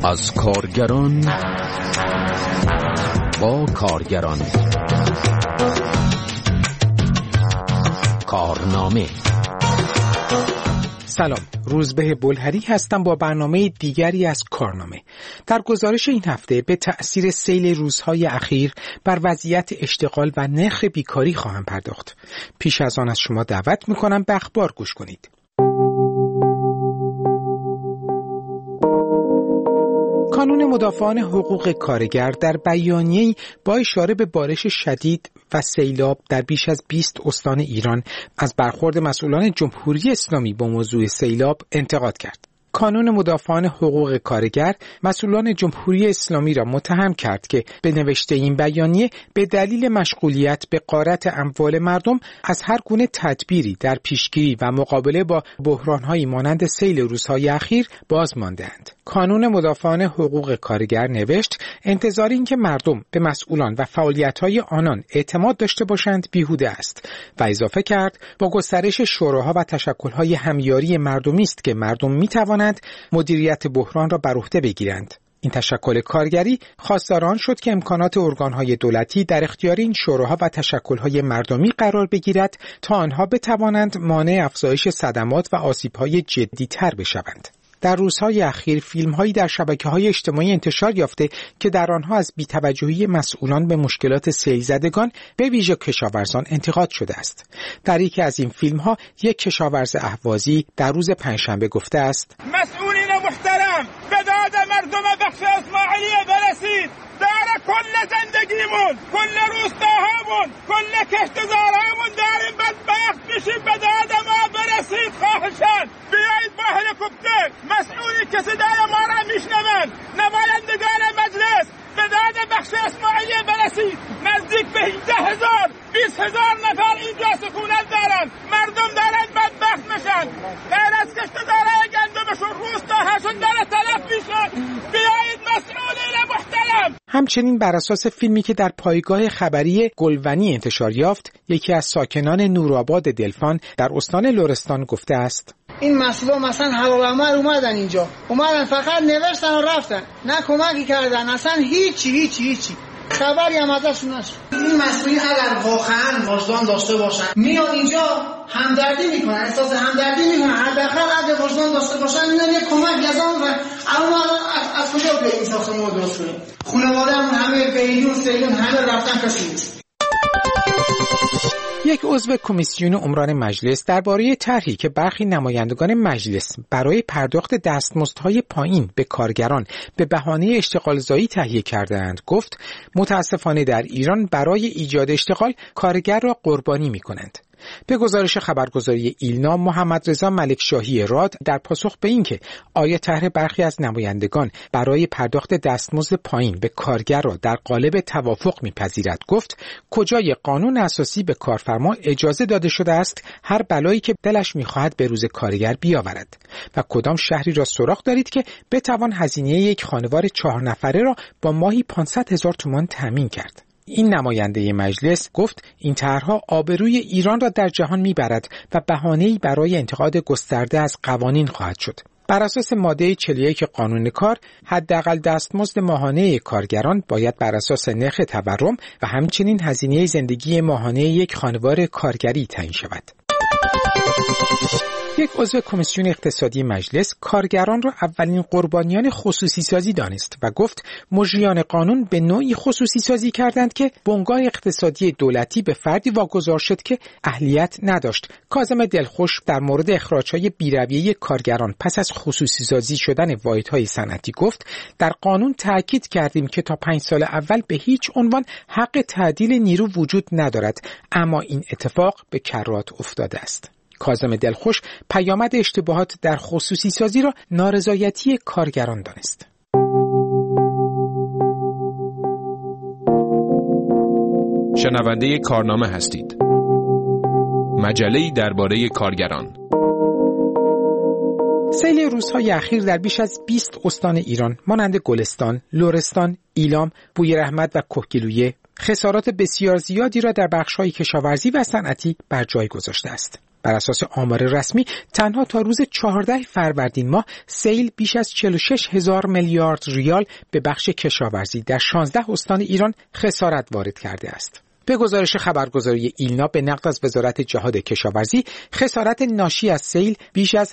از کارگران با کارگران. کارنامه. سلام، روزبه بلهری هستم با برنامه دیگری از کارنامه. در گزارش این هفته به تأثیر سیل روزهای اخیر بر وضعیت اشتغال و نرخ بیکاری خواهم پرداخت. پیش از آن از شما دعوت میکنم به اخبار گوش کنید. کانون مدافعان حقوق کارگر در بیانیه‌ای با اشاره به بارش شدید و سیلاب در بیش از 20 استان ایران از برخورد مسئولان جمهوری اسلامی با موضوع سیلاب انتقاد کرد. کانون مدافعان حقوق کارگر مسئولان جمهوری اسلامی را متهم کرد که به نوشته این بیانیه به دلیل مشغولیت به غارت اموال مردم از هر گونه تدبیری در پیشگیری و مقابله با بحران‌هایی مانند سیل روزهای اخیر باز مانده‌اند. کانون مدافعان حقوق کارگر نوشت انتظار این که مردم به مسئولان و فعالیت‌های آنان اعتماد داشته باشند بیهوده است و اضافه کرد با گسترش شوراها و تشکل‌های همیاری مردمی است که مردم می‌توانند مدیریت بحران را بر عهده بگیرند. این تشکل کارگری خواستار آن شد که امکانات ارگان‌های دولتی در اختیار این شوراها و تشکل‌های مردمی قرار بگیرد تا آنها بتوانند مانع افزایش صدمات و آسیب‌های جدی‌تر بشوند. در روزهای اخیر فیلم‌هایی در شبکه‌های اجتماعی انتشار یافته که در آنها از بی‌توجهی مسئولان به مشکلات سیل زدگان به ویژه کشاورزان انتقاد شده است. در یکی از این فیلم‌ها یک کشاورز اهوازی در روز پنجشنبه گفته است: مسئولین محترم، به داد مردم بخش اسماعیلیه برسید. در کل زندگیمون، کل روستاهامون، کل کشتزارامون داریم بدبخت میشیم. به داد ما برسید خواهشاً. بیایید با هلیکوپتر، مسئولی که صدای ما را میشنوند، نمایندگان مجلس، به داد بخش اسماعیلیه برسید. نزدیک به 18,000 20,000 نفر اینجا سکونت دارند. مردم دارند بدبخت میشن. غیر از کشتزارای گندمشون روستاهاشون داره تلف میشه. بیایید مسئولین محترم. همچنین بر اساس فیلمی که در پایگاه خبری گلونی انتشار یافت، یکی از ساکنان نورآباد دلفان در استان لرستان گفته است: این مسئولا مثلا هواپیما اومدن اینجا، اومدن فقط نوشتن و رفتن، نه کمکی کردن، اصلا هیچی خبری هم ازشون نشد. این مسئولین اگر واقعا وجدان داشته باشن میان اینجا همدردی میکنن، احساس همدردی میکنن، حداقل اگه وجدان داشته باشن میان یک کمک گزارن و اما از کجا به این ساختمان درست کنیم؟ خانواده‌مون همه سیلون همه رفتن کسی نیست. یک عضو کمیسیون عمران مجلس درباره طرحی که برخی نمایندگان مجلس برای پرداخت دستمزدهای پایین به کارگران به بهانه اشتغال زایی تهیه کرده‌اند گفت متاسفانه در ایران برای ایجاد اشتغال کارگر را قربانی می‌کنند. به گزارش خبرگزاری ایلنا، محمد رضا ملکشاهی راد در پاسخ به این که آیا طرح برخی از نمایندگان برای پرداخت دستمزد پایین به کارگر را در قالب توافق میپذیرد گفت کجای قانون اساسی به کارفرما اجازه داده شده است هر بلایی که دلش میخواهد به روز کارگر بیاورد و کدام شهری را سراغ دارید که بتوان هزینه یک خانوار 4 نفره را با ماهی 500,000 تومان تامین کرد. این نماینده مجلس گفت این طرح‌ها آبروی ایران را در جهان میبرد و بهانه‌ای برای انتقاد گسترده از قوانین خواهد شد. بر اساس ماده 41 قانون کار، حداقل دستمزد ماهانه کارگران باید بر اساس نرخ تورم و همچنین هزینه زندگی ماهانه یک خانوار کارگری تعیین شود. یک عضو کمیسیون اقتصادی مجلس کارگران را اولین قربانیان خصوصی سازی دانست و گفت مجریان قانون به نوعی خصوصی سازی کردند که بنگاه اقتصادی دولتی به فردی واگذار شد که اهلیت نداشت. کاظم دلخوش در مورد اخراج‌های بی‌رویه کارگران پس از خصوصی سازی شدن واحدهای صنعتی گفت در قانون تأکید کردیم که تا 5 سال اول به هیچ عنوان حق تعدیل نیرو وجود ندارد، اما این اتفاق به کرات افتاده است. کاظم دلخوش پیامد اشتباهات در خصوصی سازی را نارضایتی کارگران دانست. شنونده کارنامه هستید. مجله‌ای درباره کارگران. سیل روزهای اخیر در بیش از 20 استان ایران مانند گلستان، لرستان، ایلام، بویراحمد و کهگیلویه خسارات بسیار زیادی را در بخش‌های کشاورزی و صنعتی بر جای گذاشته است. بر اساس آمار رسمی تنها تا روز 14 فروردین ماه سیل بیش از 46,000 میلیارد ریال به بخش کشاورزی در 16 استان ایران خسارت وارد کرده است. به گزارش خبرگزاری ایلنا به نقل از وزارت جهاد کشاورزی، خسارت ناشی از سیل بیش از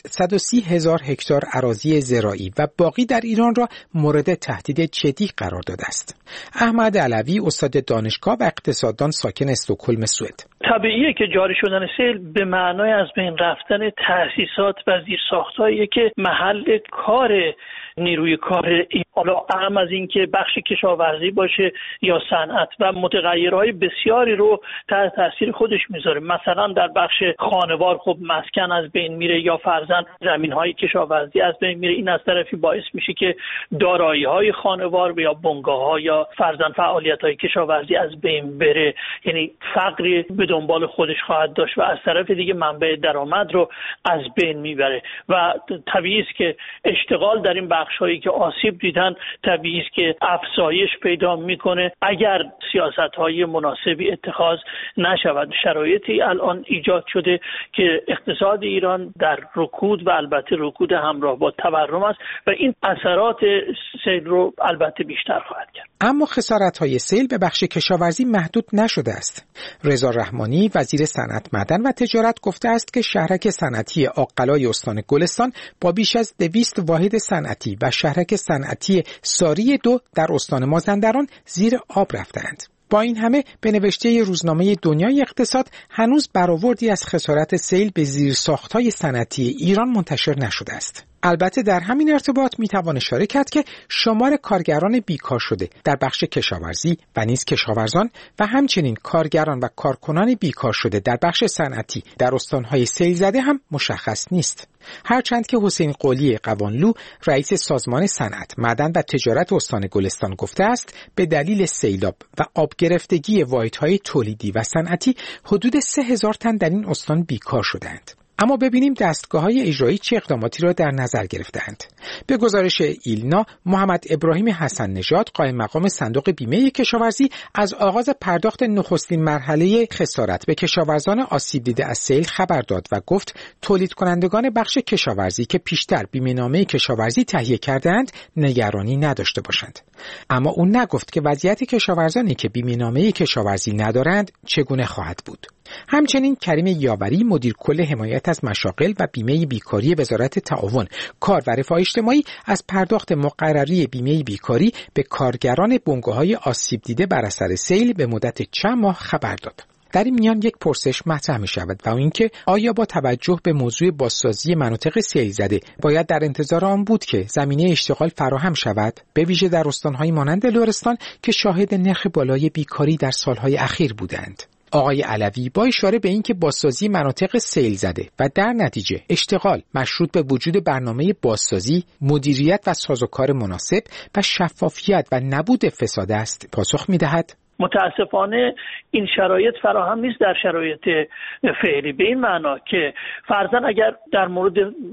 830,000 هکتار اراضی زراعی و باغی در ایران را مورد تهدید جدی قرار داده است. احمد علوی، استاد دانشگاه و اقتصاددان ساکن استکهلم، سوئد: طبیعیه که جاری شدن سیل به معنای از بین رفتن تأسیسات و زیرساخت‌هایی که محل کار نیروی کار حالا اهم از این که بخش کشاورزی باشه یا صنعت و متغیرهای بسیاری رو تحت تاثیر خودش میذاره. مثلا در بخش خانوار خب مسکن از بین میره یا فرضاً زمین‌های کشاورزی از بین میره. این از طرفی باعث میشه که دارایی‌های خانوار یا بنگاه‌ها یا فرضاً فعالیت‌های کشاورزی از بین بره، یعنی فقری به دنبال خودش خواهد داشت و از طرف دیگه منبع درآمد رو از بین میبره و طبیعی است که اشتغال در این بخش‌هایی که آسیب دیدن طبیعی است که افزایش پیدا میکنه اگر سیاست‌های مناسبی اتخاذ نشود. شرایطی الان ایجاد شده که اقتصاد ایران در رکود و البته رکود همراه با تورم است و این اثرات سیل رو البته بیشتر خواهد کرد. اما خسارت‌های سیل به بخش کشاورزی محدود نشده است. رضا رحمانی، وزیر صنعت، معدن و تجارت، گفته است که شهرک صنعتی آقلای استان گلستان با بیش از 200 واحد صنعتی و شهرک صنعتی ساری 2 در استان مازندران زیر آب رفتند. با این همه به نوشته روزنامه دنیای اقتصاد هنوز برآوردی از خسارت سیل به زیرساخت‌های صنعتی ایران منتشر نشده است. البته در همین ارتباط میتوان اشاره کرد که شمار کارگران بیکار شده در بخش کشاورزی و نیز کشاورزان و همچنین کارگران و کارکنان بیکار شده در بخش صنعتی در استانهای سیل زده هم مشخص نیست. هرچند که حسین قلی قوانلو، رئیس سازمان صنعت، معدن و تجارت استان گلستان، گفته است به دلیل سیلاب و آب گرفتگی واحدهای تولیدی و صنعتی حدود 3,000 تن در این استان بیکار شدند. اما ببینیم دستگاه‌های اجرایی چه اقداماتی را در نظر گرفتند. به گزارش ایلنا، محمد ابراهیم حسن نژاد، قائم مقام صندوق بیمه کشاورزی، از آغاز پرداخت نخستین مرحله خسارت به کشاورزان آسیب دیده از سیل خبر داد و گفت تولید کنندگان بخش کشاورزی که پیشتر بیمه‌نامه کشاورزی تهیه کردند نگرانی نداشته باشند. اما او نگفت که وضعیت کشاورزانی که بیمه‌نامه کشاورزی ندارند چگونه خواهد بود. همچنین کریم یاوری، مدیر کل حمایت از مشاغل و بیمه بیکاری وزارت تعاون، کار و رفاه اجتماعی، از پرداخت مقرری بیمه بیکاری به کارگران بنگاه‌های آسیب دیده بر اثر سیل به مدت چند ماه خبر داد. در این میان یک پرسش مطرح می شود و اینکه آیا با توجه به موضوع بازسازی مناطق سیل زده باید در انتظار آن بود که زمینه اشتغال فراهم شود، به ویژه در استان‌های مانند لرستان که شاهد نرخ بالای بیکاری در سالهای اخیر بودند. آقای علوی با اشاره به اینکه بازسازی مناطق سیل زده و در نتیجه اشتغال مشروط به وجود برنامه بازسازی، مدیریت و سازوکار مناسب و شفافیت و نبود فساد است، پاسخ می‌دهد: متاسفانه این شرایط فراهم نیست در شرایط فعلی، به این معنا که فرضاً اگر در مورد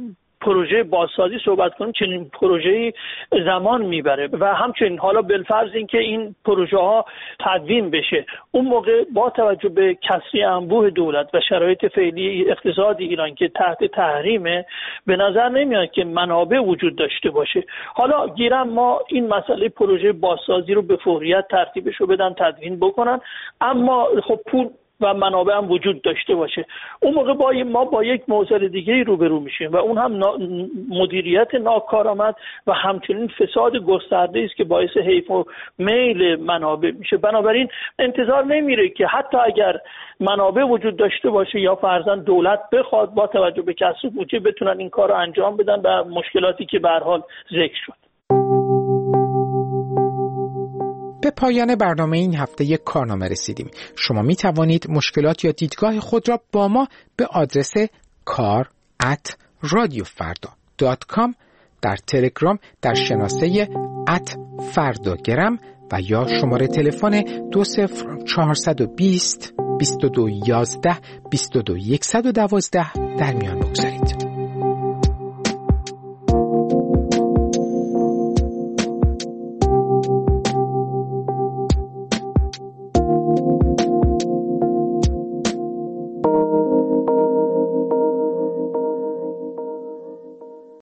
پروژه بازسازی صحبت کنیم چنین پروژه‌ای زمان میبره و همچنین حالا بالفرض اینکه این پروژه ها تدوین بشه، اون موقع با توجه به کسری انبوه دولت و شرایط فعلی اقتصاد ایران که تحت تحریمه، به نظر نمیاد که منابع وجود داشته باشه. حالا گیرم ما این مسئله پروژه بازسازی رو به فوریت ترتیبش رو بدن، تدوین بکنن، اما خب پول و منابع هم وجود داشته باشه. اون موقع ما با یک معضل دیگه روبرو میشیم و اون هم مدیریت ناکارآمد و همچنین فساد گسترده است که باعث حیف و میل منابع میشه. بنابراین انتظار نمیره که حتی اگر منابع وجود داشته باشه یا فرضاً دولت بخواد با توجه به کسر بودجه بتونن این کار رو انجام بدن و مشکلاتی که به هر حال ذکر شد. به پایان برنامه این هفته یک کارنامه رسیدیم. شما می توانید مشکلات یا دیدگاه خود را با ما به آدرس kar@radiofarda.com در تلگرام در شناسه @fardagram و یا شماره تلفن 20420 2211 22112 در میان بگذارید.